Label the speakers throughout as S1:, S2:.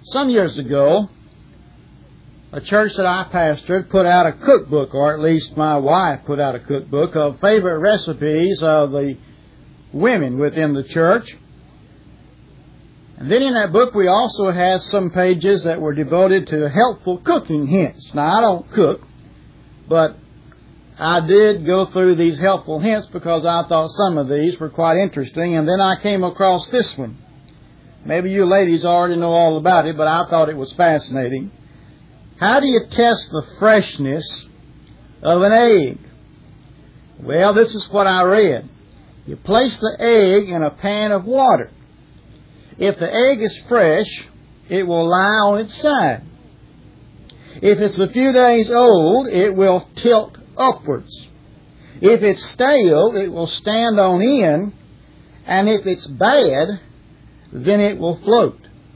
S1: Some years ago, a church that I pastored put out a cookbook, or at least my wife put out a cookbook of favorite recipes of the women within the church. And then in that book we also had some pages that were devoted to helpful cooking hints. Now, I don't cook, but I did go through these helpful hints because I thought some of these were quite interesting. And then I came across this one. Maybe you ladies already know all about it, but I thought it was fascinating. How do you test the freshness of an egg? Well, this is what I read. You place the egg in a pan of water. If the egg is fresh, it will lie on its side. If it's a few days old, it will tilt upwards. If it's stale, it will stand on end. And if it's bad, then it will float.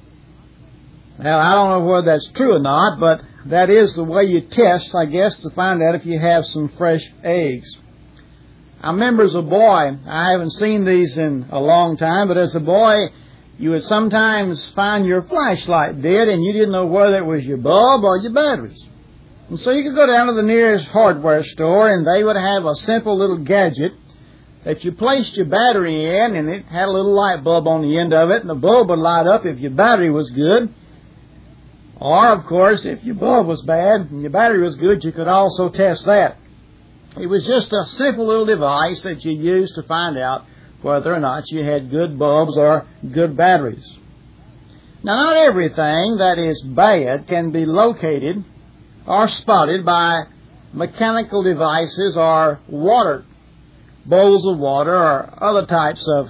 S1: Now, I don't know whether that's true or not, but that is the way you test, I guess, to find out if you have some fresh eggs. I remember as a boy, I haven't seen these in a long time, but as a boy, you would sometimes find your flashlight dead and you didn't know whether it was your bulb or your batteries. And so you could go down to the nearest hardware store and they would have a simple little gadget that you placed your battery in, and it had a little light bulb on the end of it, and the bulb would light up if your battery was good. Or, of course, if your bulb was bad and your battery was good, you could also test that. It was just a simple little device that you used to find out whether or not you had good bulbs or good batteries. Now, not everything that is bad can be located or spotted by mechanical devices or water, bowls of water or other types of,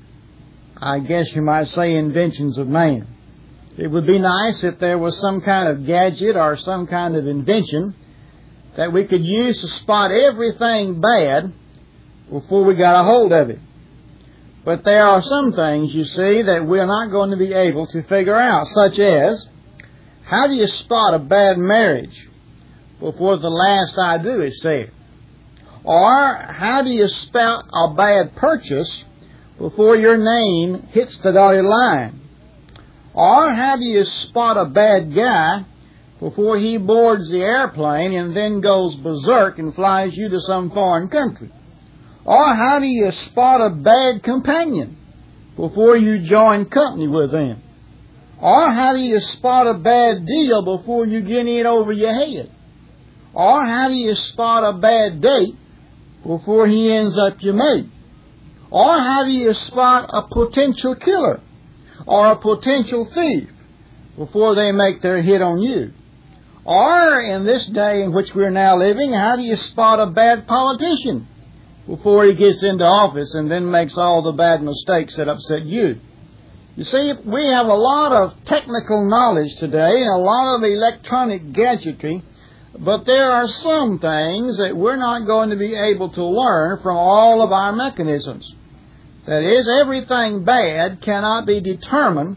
S1: I guess you might say, inventions of man. It would be nice if there was some kind of gadget or some kind of invention that we could use to spot everything bad before we got a hold of it. But there are some things, you see, that we're not going to be able to figure out, such as, how do you spot a bad marriage before the last I do is said? Or, how do you spot a bad purchase before your name hits the dotted line? Or, how do you spot a bad guy before he boards the airplane and then goes berserk and flies you to some foreign country? Or, how do you spot a bad companion before you join company with them? Or, how do you spot a bad deal before you get in over your head? Or, how do you spot a bad date before he ends up your mate? Or, how do you spot a potential killer or a potential thief before they make their hit on you? Or, in this day in which we're now living, how do you spot a bad politician before he gets into office and then makes all the bad mistakes that upset you? You see, we have a lot of technical knowledge today and a lot of electronic gadgetry, but there are some things that we're not going to be able to learn from all of our mechanisms. That is, everything bad cannot be determined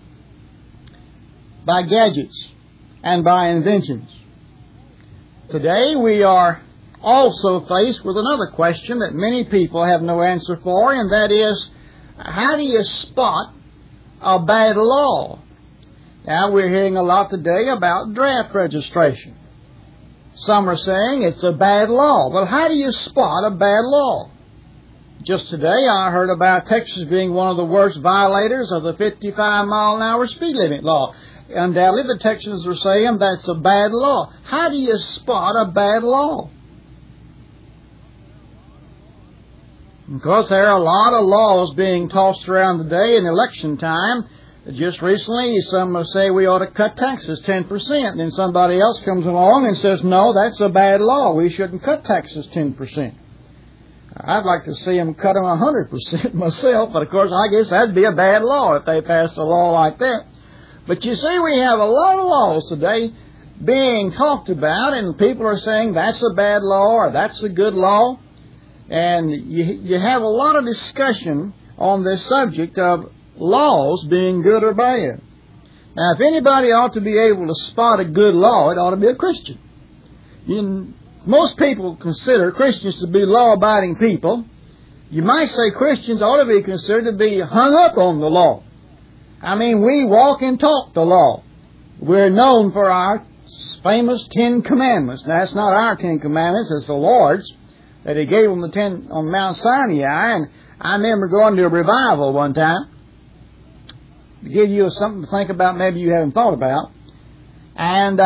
S1: by gadgets and by inventions. Today we are also faced with another question that many people have no answer for, and that is, how do you spot a bad law? Now, we're hearing a lot today about draft registration. Some are saying it's a bad law. Well, how do you spot a bad law? Just today I heard about Texas being one of the worst violators of the 55-mile-an-hour speed limit law. Undoubtedly, the Texans are saying that's a bad law. How do you spot a bad law? Because there are a lot of laws being tossed around today in election time. Just recently, some say we ought to cut taxes 10%. And then somebody else comes along and says, no, that's a bad law. We shouldn't cut taxes 10%. I'd like to see them cut them 100% myself, but of course I guess that'd be a bad law if they passed a law like that. But you see, we have a lot of laws today being talked about, and people are saying that's a bad law or that's a good law. And you have a lot of discussion on this subject of laws being good or bad. Now, if anybody ought to be able to spot a good law, it ought to be a Christian. Most people consider Christians to be law-abiding people. You might say Christians ought to be considered to be hung up on the law. I mean, we walk and talk the law. We're known for our famous Ten Commandments. Now, that's not our Ten Commandments, it's the Lord's, that He gave them the 10 on Mount Sinai. And I remember going to a revival one time, to give you something to think about maybe you haven't thought about. And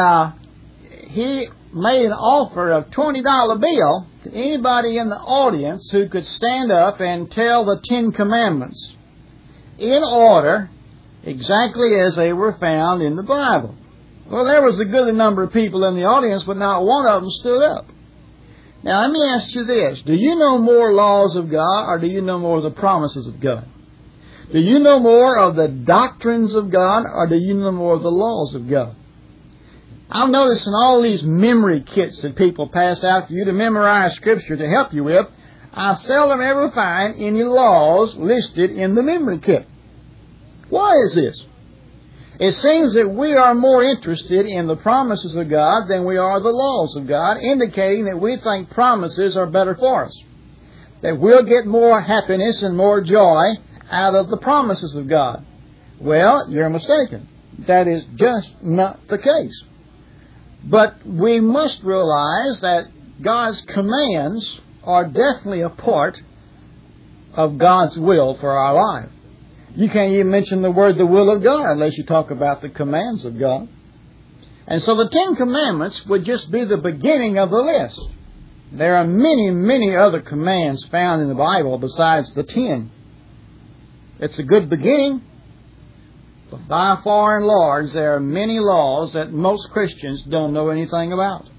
S1: he made an offer of $20 bill to anybody in the audience who could stand up and tell the 10 Commandments in order, exactly as they were found in the Bible. Well, there was a good number of people in the audience, but not one of them stood up. Now, let me ask you this. Do you know more laws of God, or do you know more of the promises of God? Do you know more of the doctrines of God, or do you know more of the laws of God? I've noticed in all these memory kits that people pass out for you to memorize Scripture to help you with, I seldom ever find any laws listed in the memory kit. Why is this? It seems that we are more interested in the promises of God than we are the laws of God, indicating that we think promises are better for us. That we'll get more happiness and more joy out of the promises of God. Well, you're mistaken. That is just not the case. But we must realize that God's commands are definitely a part of God's will for our life. You can't even mention the word the will of God unless you talk about the commands of God. And so the 10 Commandments would just be the beginning of the list. There are many, many other commands found in the Bible besides the 10. It's a good beginning, but by far and large there are many laws that most Christians don't know anything about.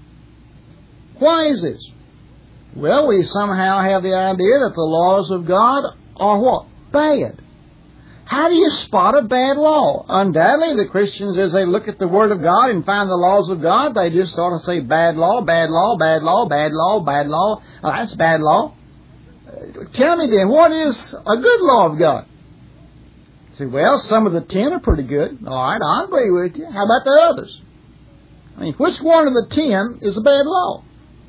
S1: Why is this? Well, we somehow have the idea that the laws of God are what? Bad. How do you spot a bad law? Undoubtedly, the Christians, as they look at the Word of God and find the laws of God, they just sort of say, bad law, bad law, bad law, bad law, bad law. Oh, that's bad law. Tell me then, what is a good law of God? Say, well, some of the 10 are pretty good. All right, I agree with you. How about the others? I mean, which one of the 10 is a bad law?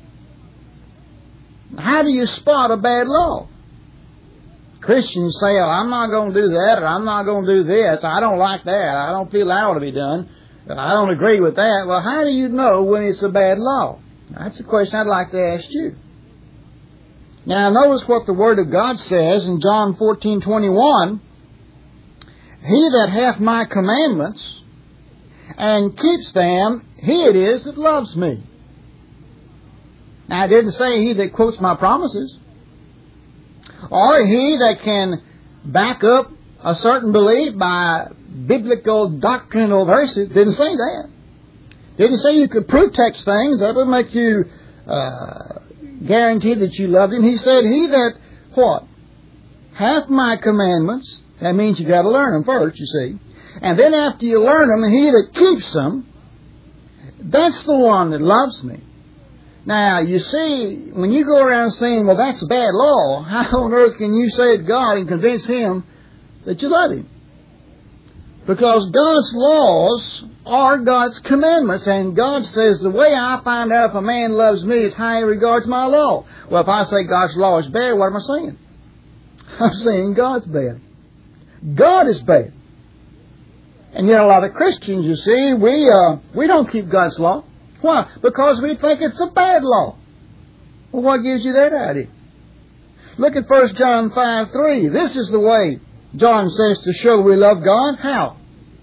S1: How do you spot a bad law? Christians say, oh, I'm not going to do that, or I'm not going to do this. I don't like that. I don't feel that ought to be done. I don't agree with that. Well, how do you know when it's a bad law? That's a question I'd like to ask you. Now, notice what the Word of God says in John 14:21. He that hath my commandments and keeps them, he it is that loves me. Now, I didn't say he that quotes my promises, or he that can back up a certain belief by biblical doctrinal verses. Didn't say that. Didn't say you could prove text things. That would make you guarantee that you loved him. He said, he that, what? Hath my commandments. That means you got to learn them first, you see. And then after you learn them, he that keeps them, that's the one that loves me. Now, you see, when you go around saying, well, that's a bad law, how on earth can you say to God and convince Him that you love Him? Because God's laws are God's commandments, and God says, the way I find out if a man loves me is how he regards my law. Well, if I say God's law is bad, what am I saying? I'm saying God's bad. God is bad. And yet a lot of Christians, you see, we don't keep God's law. Why? Because we think it's a bad law. Well, what gives you that idea? Look at 1 John 5:3. This is the way John says to show we love God. How?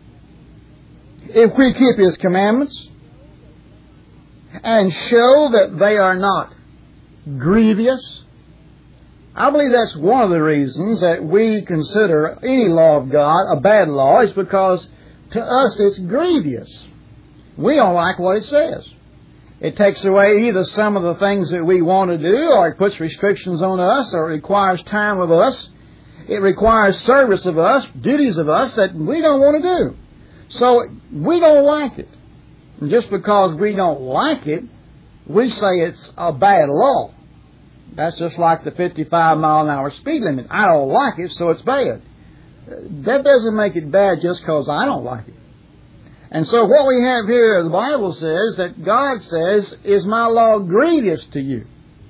S1: If we keep His commandments and show that they are not grievous. I believe that's one of the reasons that we consider any law of God a bad law, is because to us it's grievous. We don't like what it says. It takes away either some of the things that we want to do, or it puts restrictions on us, or it requires time of us. It requires service of us, duties of us that we don't want to do. So we don't like it. And just because we don't like it, we say it's a bad law. That's just like the 55-mile-an-hour speed limit. I don't like it, so it's bad. That doesn't make it bad just because I don't like it. And so what we have here, the Bible says, that God says, is my law grievous to you?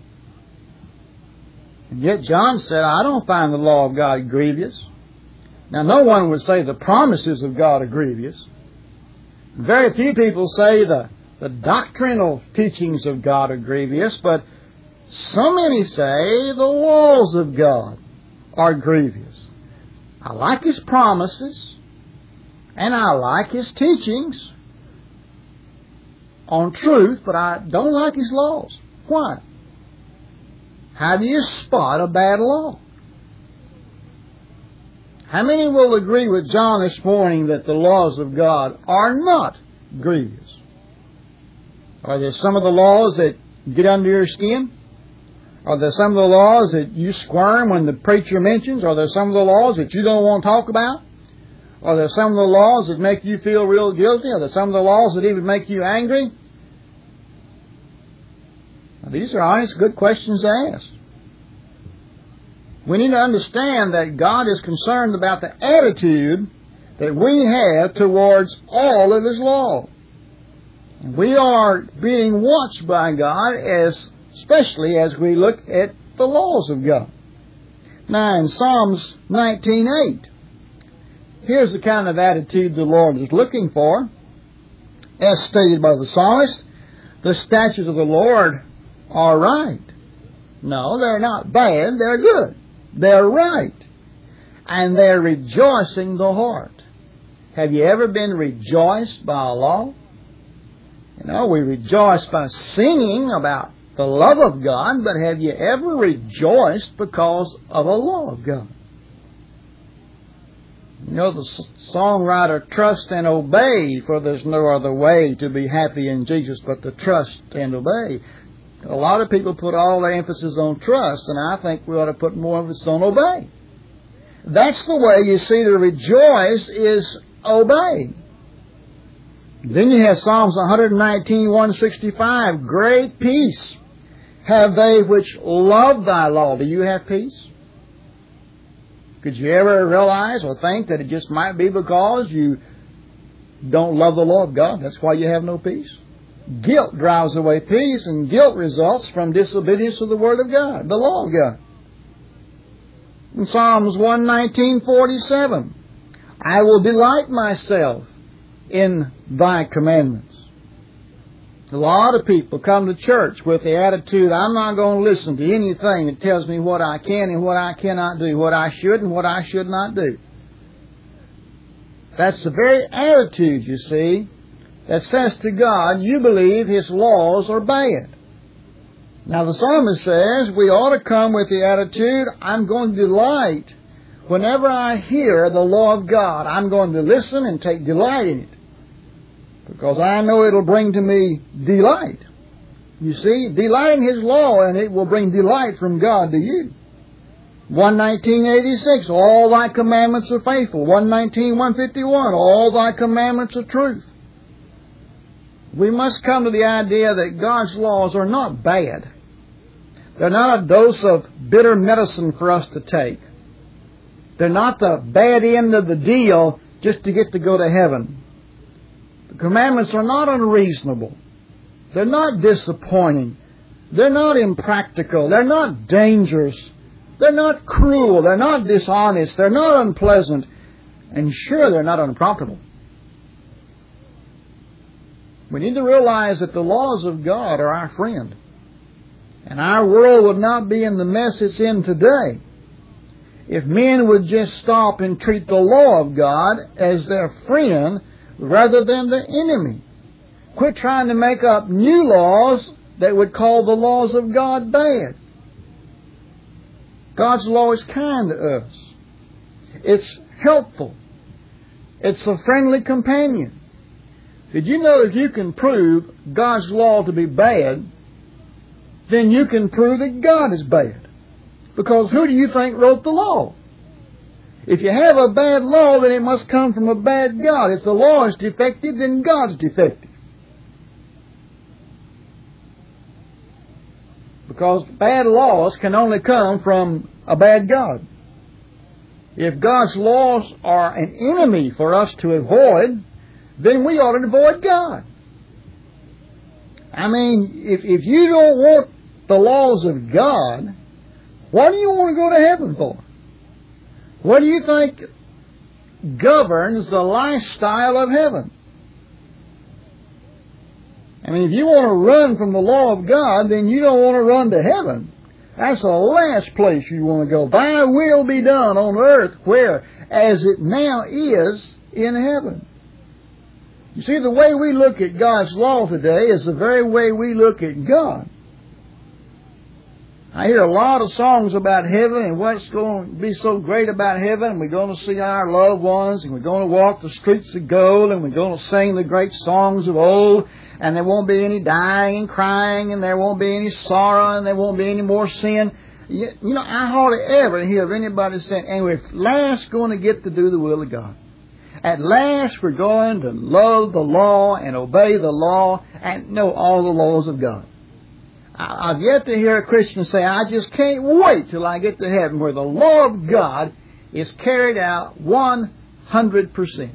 S1: And yet John said, I don't find the law of God grievous. Now, no one would say the promises of God are grievous. Very few people say the doctrinal teachings of God are grievous, but so many say the laws of God are grievous. I like His promises, and I like His teachings on truth, but I don't like His laws. Why? How do you spot a bad law? How many will agree with John this morning that the laws of God are not grievous? Are there some of the laws that get under your skin? Are there some of the laws that you squirm when the preacher mentions? Are there some of the laws that you don't want to talk about? Are there some of the laws that make you feel real guilty? Are there some of the laws that even make you angry? Now, these are honest, good questions to ask. We need to understand that God is concerned about the attitude that we have towards all of His law. And we are being watched by God, especially as we look at the laws of God. Now, in Psalms 19:8, here's the kind of attitude the Lord is looking for. As stated by the psalmist, the statutes of the Lord are right. No, they're not bad, they're good. They're right. And they're rejoicing the heart. Have you ever been rejoiced by a law? You know, we rejoice by singing about the love of God, but have you ever rejoiced because of a law of God? You know, the songwriter, trust and obey, for there's no other way to be happy in Jesus but to trust and obey. A lot of people put all their emphasis on trust, and I think we ought to put more emphasis on obey. That's the way you see to rejoice is obey. Then you have Psalms 119, 165. Great peace have they which love thy law. Do you have peace? Could you ever realize or think that it just might be because you don't love the law of God? That's why you have no peace. Guilt drives away peace, and guilt results from disobedience to the Word of God, the law of God. In Psalms 119:47, I will delight myself in thy commandments. A lot of people come to church with the attitude, I'm not going to listen to anything that tells me what I can and what I cannot do, what I should and what I should not do. That's the very attitude, you see, that says to God, you believe His laws are bad. Now the psalmist says we ought to come with the attitude, I'm going to delight whenever I hear the law of God. I'm going to listen and take delight in it, because I know it'll bring to me delight. You see, delight in His law, and it will bring delight from God to you. 119:86, all thy commandments are faithful. 119:151, all thy commandments are truth. We must come to the idea that God's laws are not bad. They're not a dose of bitter medicine for us to take. They're not the bad end of the deal just to get to go to heaven. The commandments are not unreasonable. They're not disappointing. They're not impractical. They're not dangerous. They're not cruel. They're not dishonest. They're not unpleasant. And sure, they're not unprofitable. We need to realize that the laws of God are our friend. And our world would not be in the mess it's in today if men would just stop and treat the law of God as their friend rather than their enemy. Quit trying to make up new laws that would call the laws of God bad. God's law is kind to us. It's helpful. It's a friendly companion. Did you know if you can prove God's law to be bad, then you can prove that God is bad? Because who do you think wrote the law? If you have a bad law, then it must come from a bad God. If the law is defective, then God's defective. Because bad laws can only come from a bad God. If God's laws are an enemy for us to avoid, then we ought to avoid God. I mean, if you don't want the laws of God, what do you want to go to heaven for? What do you think governs the lifestyle of heaven? I mean, if you want to run from the law of God, then you don't want to run to heaven. That's the last place you want to go. Thy will be done on earth, where? As it now is in heaven. You see, the way we look at God's law today is the very way we look at God. I hear a lot of songs about heaven and what's going to be so great about heaven. We're going to see our loved ones, and we're going to walk the streets of gold, and we're going to sing the great songs of old, and there won't be any dying and crying, and there won't be any sorrow, and there won't be any more sin. You know, I hardly ever hear of anybody saying, and we're at last going to get to do the will of God. At last we're going to love the law and obey the law and know all the laws of God. I've yet to hear a Christian say, I just can't wait till I get to heaven where the law of God is carried out 100%.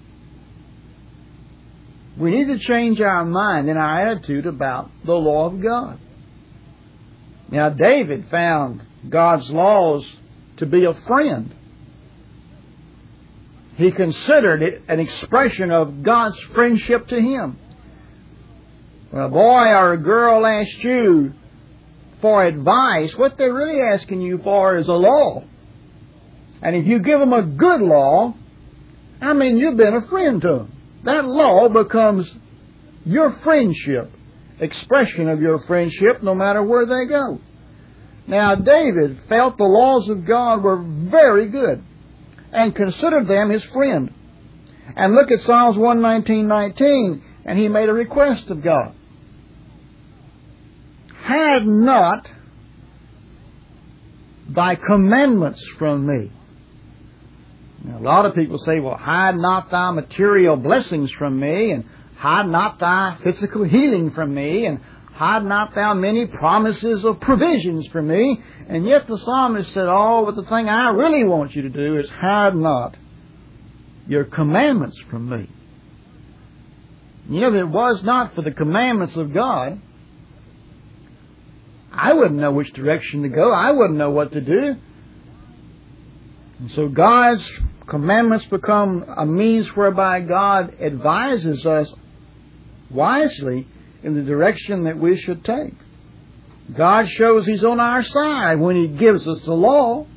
S1: We need to change our mind and our attitude about the law of God. Now, David found God's laws to be a friend. He considered it an expression of God's friendship to him. When a boy or a girl asks you for advice, what they're really asking you for is a law. And if you give them a good law, I mean, you've been a friend to them. That law becomes your friendship, expression of your friendship, no matter where they go. Now, David felt the laws of God were very good and considered them his friend. And look at Psalms 119:19, and he made a request of God. Hide not thy commandments from me. Now, a lot of people say, well, hide not thy material blessings from me, and hide not thy physical healing from me, and hide not thou many promises of provisions from me. And yet the psalmist said, oh, but the thing I really want you to do is hide not your commandments from me. You know, if it was not for the commandments of God, I wouldn't know which direction to go. I wouldn't know what to do. And so God's commandments become a means whereby God advises us wisely in the direction that we should take. God shows He's on our side when He gives us the law.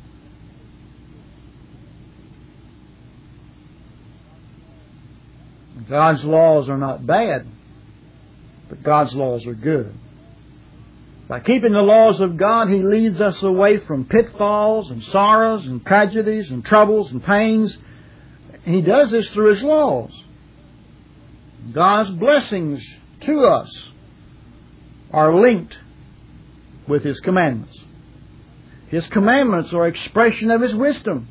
S1: God's laws are not bad, but God's laws are good. By keeping the laws of God, He leads us away from pitfalls and sorrows and tragedies and troubles and pains. He does this through His laws. God's blessings to us are linked with His commandments. His commandments are expression of His wisdom.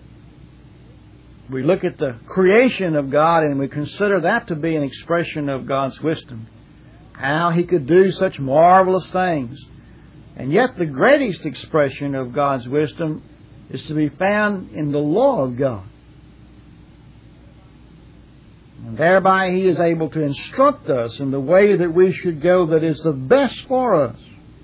S1: We look at the creation of God and we consider that to be an expression of God's wisdom. How He could do such marvelous things. And yet the greatest expression of God's wisdom is to be found in the law of God. And thereby He is able to instruct us in the way that we should go that is the best for us.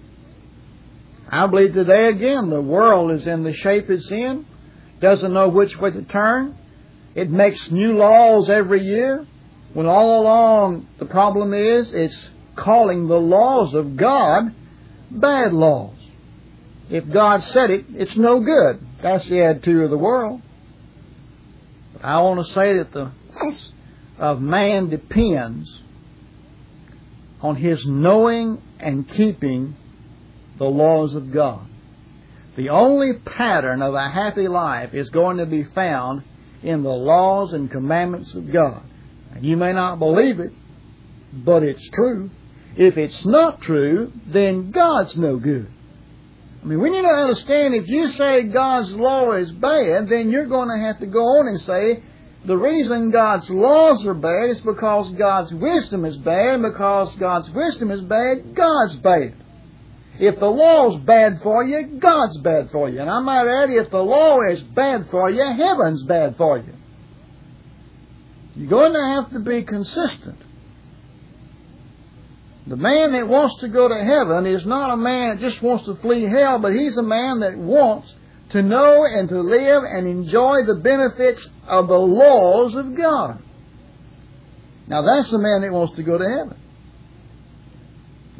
S1: I believe today again the world is in the shape it's in, doesn't know which way to turn. It makes new laws every year, when all along the problem is it's calling the laws of God bad laws. If God said it, it's no good. That's the attitude of the world. But I want to say that the life of man depends on his knowing and keeping the laws of God. The only pattern of a happy life is going to be found in the laws and commandments of God. And you may not believe it, but it's true. If it's not true, then God's no good. I mean, we need to understand, if you say God's law is bad, then you're going to have to go on and say, the reason God's laws are bad is because God's wisdom is bad, and because God's wisdom is bad, God's bad. If the law's bad for you, God's bad for you. And I might add, if the law is bad for you, heaven's bad for you. You're going to have to be consistent. The man that wants to go to heaven is not a man that just wants to flee hell, but he's a man that wants to know and to live and enjoy the benefits of the laws of God. Now that's the man that wants to go to heaven.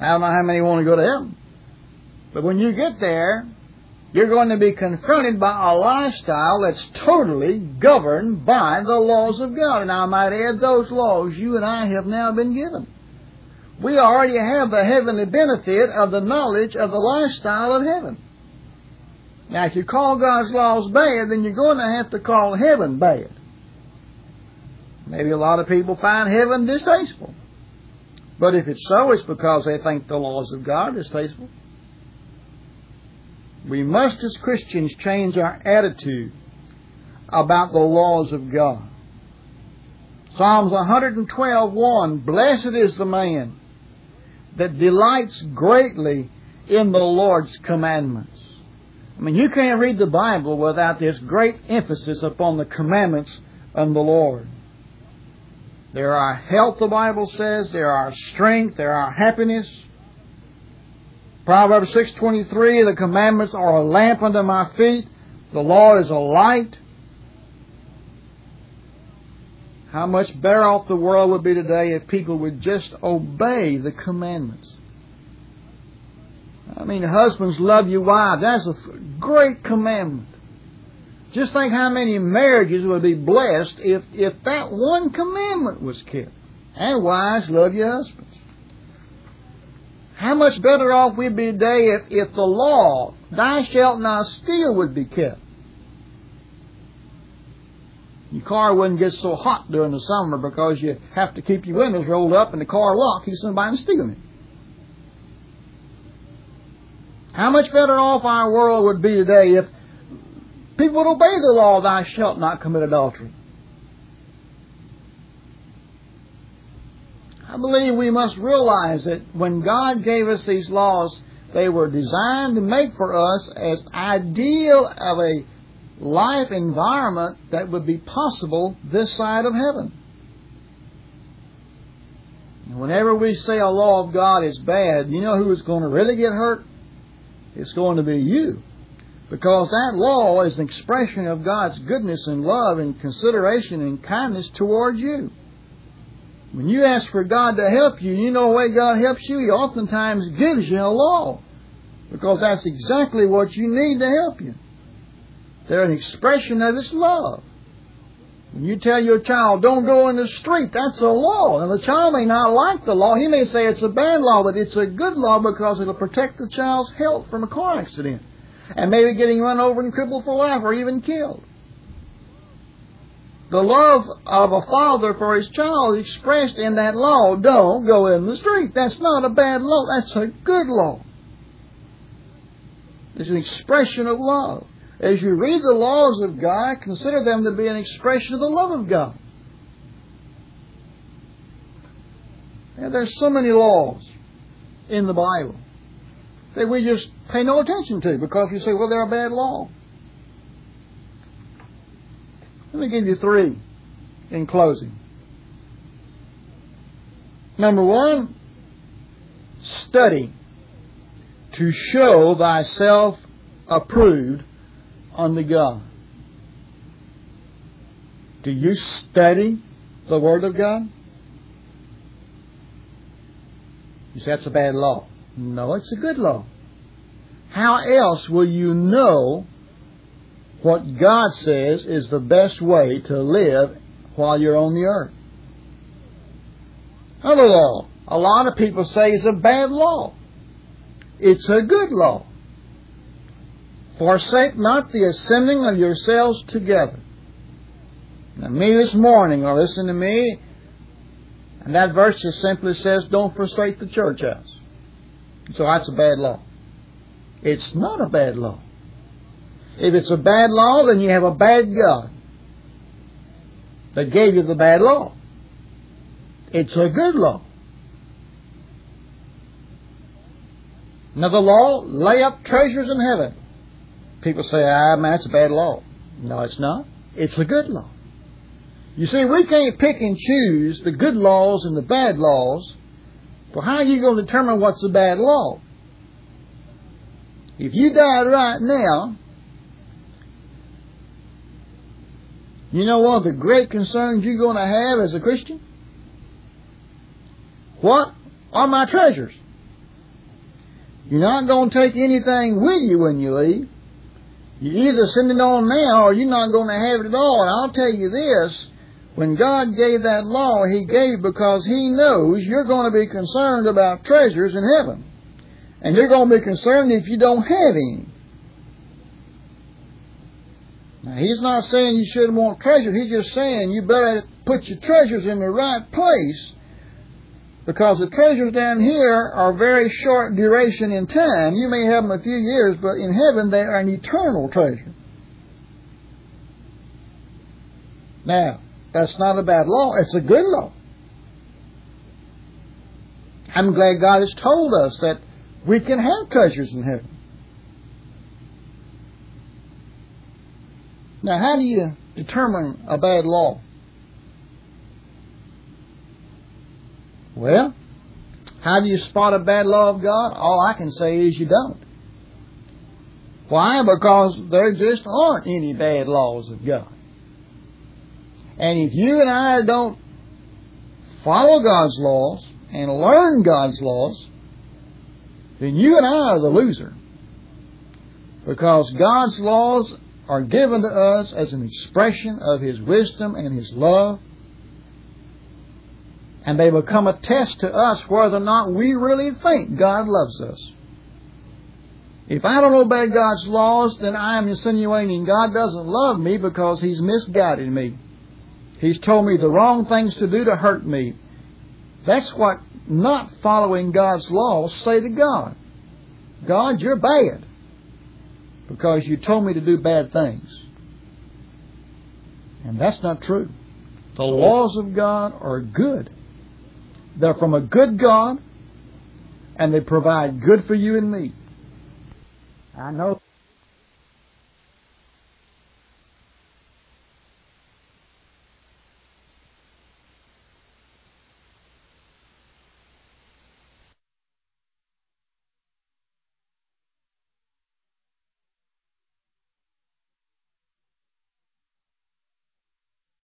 S1: I don't know how many want to go to heaven. But when you get there, you're going to be confronted by a lifestyle that's totally governed by the laws of God. And I might add, those laws you and I have now been given. We already have the heavenly benefit of the knowledge of the lifestyle of heaven. Now, if you call God's laws bad, then you're going to have to call heaven bad. Maybe a lot of people find heaven distasteful. But if it's so, it's because they think the laws of God are distasteful. We must, as Christians, change our attitude about the laws of God. Psalms 112:1, blessed is the man that delights greatly in the Lord's commandments. I mean, you can't read the Bible without this great emphasis upon the commandments of the Lord. They're our health, the Bible says. They're our strength. They're our happiness. Proverbs 6:23, the commandments are a lamp unto my feet. The law is a light. How much better off the world would be today if people would just obey the commandments. I mean, husbands, love your wives. That's a great commandment. Just think how many marriages would be blessed if that one commandment was kept. And wives, love your husbands. How much better off we'd be today if the law, thou shalt not steal, would be kept. Your car wouldn't get so hot during the summer because you have to keep your windows rolled up and the car locked, keep somebody from stealing it. How much better off our world would be today if people would obey the law, thou shalt not commit adultery. I believe we must realize that when God gave us these laws, they were designed to make for us as ideal of a life environment that would be possible this side of heaven. And whenever we say a law of God is bad, you know who is going to really get hurt? It's going to be you. Because that law is an expression of God's goodness and love and consideration and kindness towards you. When you ask for God to help you, you know the way God helps you? He oftentimes gives you a law. Because that's exactly what you need to help you. They're an expression of His love. When you tell your child, don't go in the street, that's a law. And the child may not like the law. He may say it's a bad law, but it's a good law because it'll protect the child's health from a car accident. And maybe getting run over and crippled for life or even killed. The love of a father for his child is expressed in that law. Don't go in the street. That's not a bad law. That's a good law. It's an expression of love. As you read the laws of God, consider them to be an expression of the love of God. And there's so many laws in the Bible that we just pay no attention to because we say, well, they're a bad law. Let me give you 3 in closing. Number 1, study to show thyself approved unto God. Do you study the Word of God? You say that's a bad law. No, it's a good law. How else will you know what God says is the best way to live while you're on the earth? Another law, a lot of people say is a bad law. It's a good law. Forsake not the assembling of yourselves together. Now, me this morning, or listen to me, and that verse just simply says, don't forsake the church house. So that's a bad law. It's not a bad law. If it's a bad law, then you have a bad God that gave you the bad law. It's a good law. Another law, lay up treasures in heaven. People say, man, that's a bad law. No, it's not. It's a good law. You see, we can't pick and choose the good laws and the bad laws. Well, how are you going to determine what's a bad law? If you died right now, you know one of the great concerns you're going to have as a Christian? What are my treasures? You're not going to take anything with you when you leave. You either send it on now or you're not going to have it at all. And I'll tell you this, when God gave that law, He gave because He knows you're going to be concerned about treasures in heaven. And you're going to be concerned if you don't have any. Now, He's not saying you shouldn't want treasure. He's just saying you better put your treasures in the right place, because the treasures down here are very short duration in time. You may have them a few years, but in heaven they are an eternal treasure. Now, that's not a bad law. It's a good law. I'm glad God has told us that we can have treasures in heaven. Now, how do you determine a bad law? Well, how do you spot a bad law of God? All I can say is you don't. Why? Because there just aren't any bad laws of God. And if you and I don't follow God's laws and learn God's laws, then you and I are the loser. Because God's laws are given to us as an expression of His wisdom and His love. And they become a test to us whether or not we really think God loves us. If I don't obey God's laws, then I am insinuating God doesn't love me because He's misguided me. He's told me the wrong things to do to hurt me. That's what not following God's laws say to God. God, you're bad because you told me to do bad things. And that's not true. The laws of God are good. They're from a good God, and they provide good for you and me. I know